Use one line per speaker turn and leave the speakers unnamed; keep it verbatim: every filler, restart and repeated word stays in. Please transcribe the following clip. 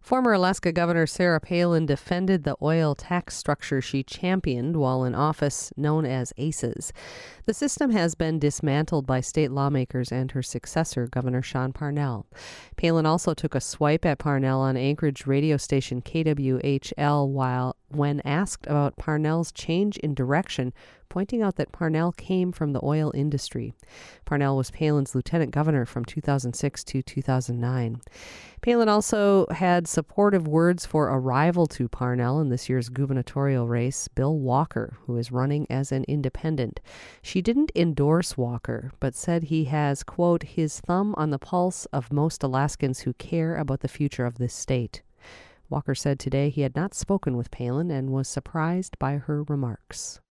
Former Alaska Governor Sarah Palin defended the oil tax structure she championed while in office, known as ACES. The system has been dismantled by state lawmakers and her successor, Governor Sean Parnell. Palin also took a swipe at Parnell on Anchorage radio station K W H L while when asked about Parnell's change in direction, pointing out that Parnell came from the oil industry. Parnell was Palin's lieutenant governor from two thousand six to two thousand nine. Palin also had supportive words for a rival to Parnell in this year's gubernatorial race, Bill Walker, who is running as an independent. She didn't endorse Walker, but said he has, quote, his thumb on the pulse of most Alaskans who care about the future of this state. Walker said today he had not spoken with Palin and was surprised by her remarks.